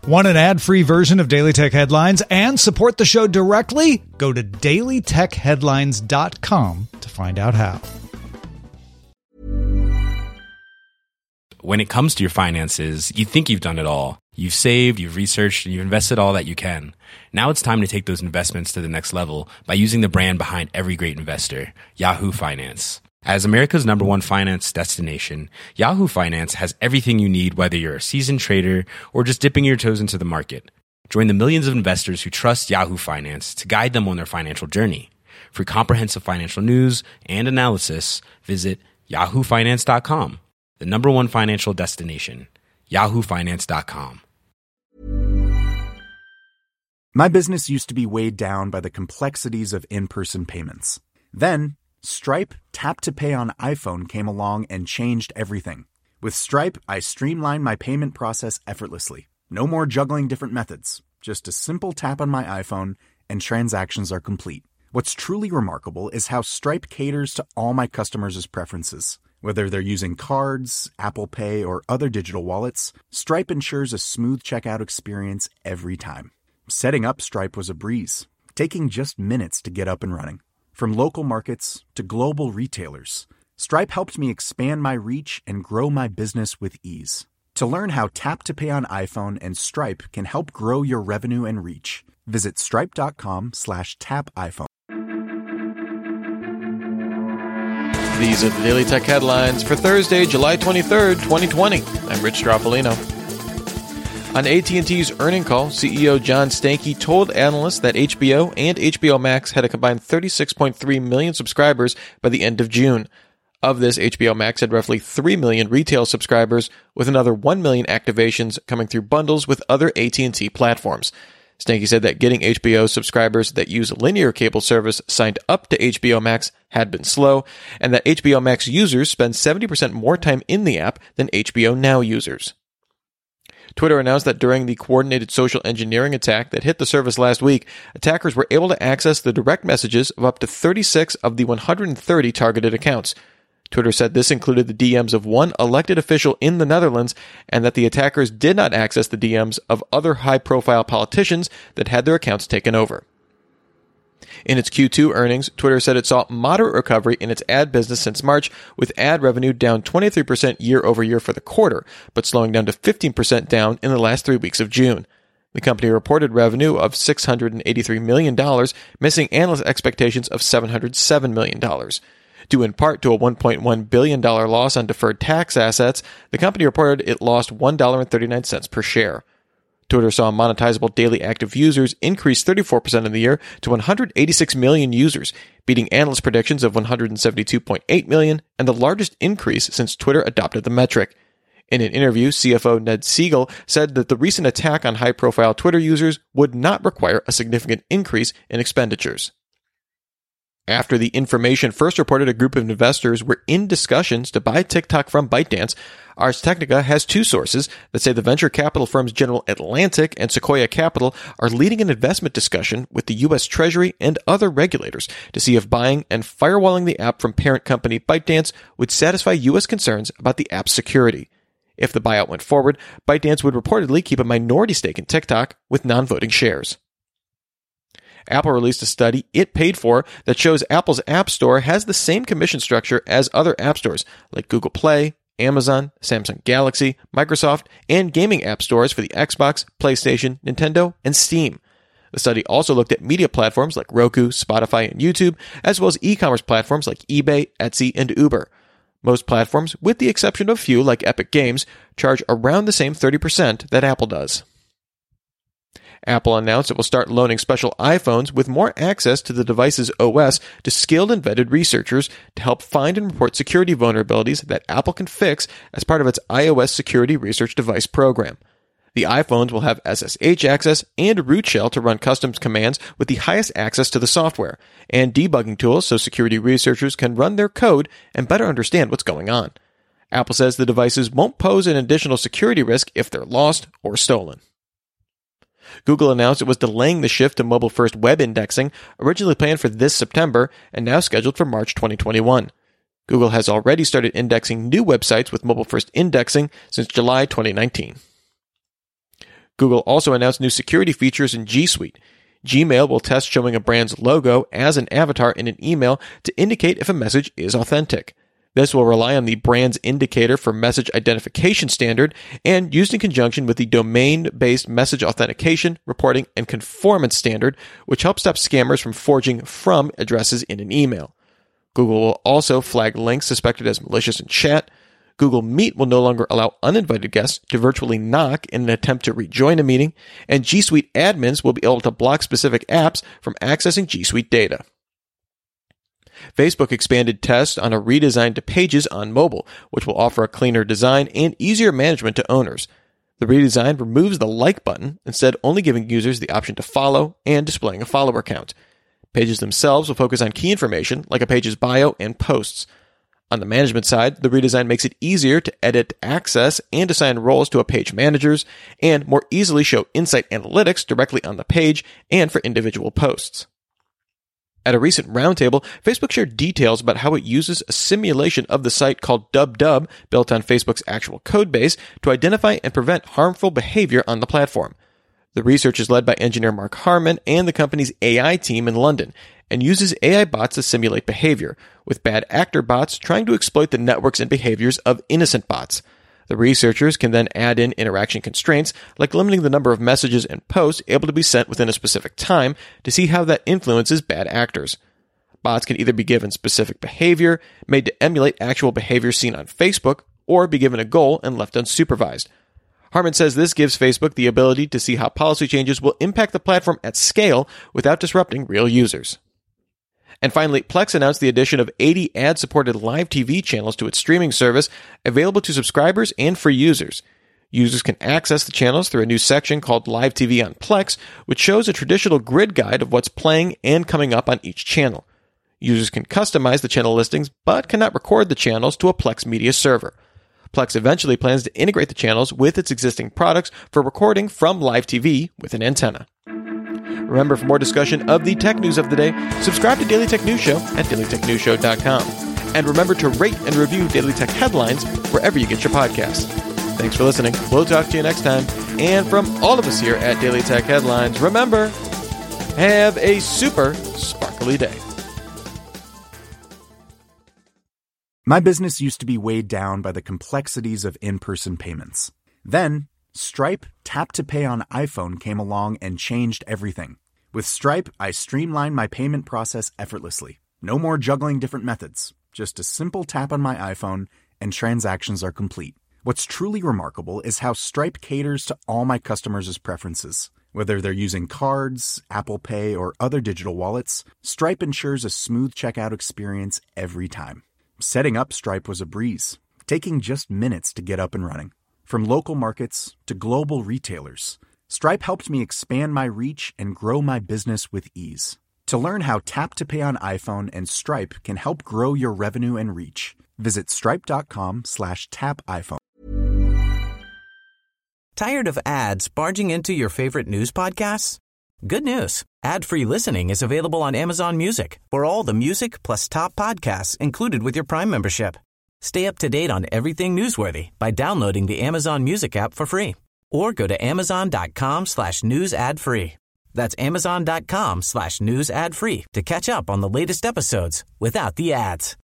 Want an ad-free version of Daily Tech Headlines and support the show directly? Go to dailytechheadlines.com to find out how. When it comes to your finances, you think you've done it all. You've saved, you've researched, and you've invested all that you can. Now it's time to take those investments to the next level by using the brand behind every great investor, Yahoo Finance. As America's #1 finance destination, Yahoo Finance has everything you need, whether you're a seasoned trader or just dipping your toes into the market. Join the millions of investors who trust Yahoo Finance to guide them on their financial journey. For comprehensive financial news and analysis, visit yahoofinance.com, the #1 financial destination, yahoofinance.com. My business used to be weighed down by the complexities of in-person payments. Then, Stripe Tap to Pay on iPhone came along and changed everything. With Stripe, I streamlined my payment process effortlessly. No more juggling different methods. Just a simple tap on my iPhone and transactions are complete. What's truly remarkable is how Stripe caters to all my customers' preferences. Whether they're using cards, Apple Pay, or other digital wallets, Stripe ensures a smooth checkout experience every time. Setting up Stripe was a breeze, taking just minutes to get up and running. From local markets to global retailers, Stripe helped me expand my reach and grow my business with ease. To learn how Tap to Pay on iPhone and Stripe can help grow your revenue and reach, visit stripe.com/tapiphone. These are the Daily Tech Headlines for Thursday, July 23rd, 2020. I'm Rich Stroffolino. On AT&T's earnings call, CEO John Stankey told analysts that HBO and HBO Max had a combined 36.3 million subscribers by the end of June. Of this, HBO Max had roughly 3 million retail subscribers, with another 1 million activations coming through bundles with other AT&T platforms. Stankey said that getting HBO subscribers that use linear cable service signed up to HBO Max had been slow, and that HBO Max users spend 70% more time in the app than HBO Now users. Twitter announced that during the coordinated social engineering attack that hit the service last week, attackers were able to access the direct messages of up to 36 of the 130 targeted accounts. Twitter said this included the DMs of one elected official in the Netherlands, and that the attackers did not access the DMs of other high-profile politicians that had their accounts taken over. In its Q2 earnings, Twitter said it saw moderate recovery in its ad business since March, with ad revenue down 23% year over year for the quarter, but slowing down to 15% down in the last 3 weeks of June. The company reported revenue of $683 million, missing analyst expectations of $707 million. Due in part to a $1.1 billion loss on deferred tax assets, the company reported it lost $1.39 per share. Twitter saw monetizable daily active users increase 34% in the year to 186 million users, beating analyst predictions of 172.8 million and the largest increase since Twitter adopted the metric. In an interview, CFO Ned Siegel said that the recent attack on high-profile Twitter users would not require a significant increase in expenditures. After the information first reported a group of investors were in discussions to buy TikTok from ByteDance, Ars Technica has two sources that say the venture capital firms General Atlantic and Sequoia Capital are leading an investment discussion with the U.S. Treasury and other regulators to see if buying and firewalling the app from parent company ByteDance would satisfy U.S. concerns about the app's security. If the buyout went forward, ByteDance would reportedly keep a minority stake in TikTok with non-voting shares. Apple released a study it paid for that shows Apple's App Store has the same commission structure as other app stores like Google Play, Amazon, Samsung Galaxy, Microsoft, and gaming app stores for the Xbox, PlayStation, Nintendo, and Steam. The study also looked at media platforms like Roku, Spotify, and YouTube, as well as e-commerce platforms like eBay, Etsy, and Uber. Most platforms, with the exception of a few like Epic Games, charge around the same 30% that Apple does. Apple announced it will start loaning special iPhones with more access to the device's OS to skilled and vetted researchers to help find and report security vulnerabilities that Apple can fix as part of its iOS Security Research Device program. The iPhones will have SSH access and a root shell to run custom commands with the highest access to the software, and debugging tools so security researchers can run their code and better understand what's going on. Apple says the devices won't pose an additional security risk if they're lost or stolen. Google announced it was delaying the shift to mobile-first web indexing, originally planned for this September and now scheduled for March 2021. Google has already started indexing new websites with mobile-first indexing since July 2019. Google also announced new security features in G Suite. Gmail will test showing a brand's logo as an avatar in an email to indicate if a message is authentic. This will rely on the brand's indicator for message identification standard and used in conjunction with the domain-based message authentication, reporting, and conformance standard, which helps stop scammers from forging from addresses in an email. Google will also flag links suspected as malicious in chat. Google Meet will no longer allow uninvited guests to virtually knock in an attempt to rejoin a meeting, and G Suite admins will be able to block specific apps from accessing G Suite data. Facebook expanded tests on a redesign to Pages on mobile, which will offer a cleaner design and easier management to owners. The redesign removes the like button, instead only giving users the option to follow and displaying a follower count. Pages themselves will focus on key information like a page's bio and posts. On the management side, the redesign makes it easier to edit, access, and assign roles to a page managers, and more easily show insight analytics directly on the page and for individual posts. At a recent roundtable, Facebook shared details about how it uses a simulation of the site called DubDub, built on Facebook's actual codebase, to identify and prevent harmful behavior on the platform. The research is led by engineer Mark Harmon and the company's AI team in London, and uses AI bots to simulate behavior, with bad actor bots trying to exploit the networks and behaviors of innocent bots. The researchers can then add in interaction constraints, like limiting the number of messages and posts able to be sent within a specific time, to see how that influences bad actors. Bots can either be given specific behavior, made to emulate actual behavior seen on Facebook, or be given a goal and left unsupervised. Harmon says this gives Facebook the ability to see how policy changes will impact the platform at scale without disrupting real users. And finally, Plex announced the addition of 80 ad-supported live TV channels to its streaming service, available to subscribers and free users. Users can access the channels through a new section called Live TV on Plex, which shows a traditional grid guide of what's playing and coming up on each channel. Users can customize the channel listings, but cannot record the channels to a Plex media server. Plex eventually plans to integrate the channels with its existing products for recording from live TV with an antenna. Remember, for more discussion of the tech news of the day, subscribe to Daily Tech News Show at dailytechnewsshow.com. And remember to rate and review Daily Tech Headlines wherever you get your podcasts. Thanks for listening. We'll talk to you next time. And from all of us here at Daily Tech Headlines, remember, have a super sparkly day. My business used to be weighed down by the complexities of in-person payments. Then, Stripe Tap to Pay on iPhone came along and changed everything. With Stripe, I streamlined my payment process effortlessly. No more juggling different methods. Just a simple tap on my iPhone and transactions are complete. What's truly remarkable is how Stripe caters to all my customers' preferences. Whether they're using cards, Apple Pay, or other digital wallets, Stripe ensures a smooth checkout experience every time. Setting up Stripe was a breeze, taking just minutes to get up and running. From local markets to global retailers, Stripe helped me expand my reach and grow my business with ease. To learn how Tap to Pay on iPhone and Stripe can help grow your revenue and reach, visit stripe.com/tapiphone. Tired of ads barging into your favorite news podcasts? Good news. Ad-free listening is available on Amazon Music for all the music plus top podcasts included with your Prime membership. Stay up to date on everything newsworthy by downloading the Amazon Music app for free or go to amazon.com/news ad free. That's amazon.com/news ad free to catch up on the latest episodes without the ads.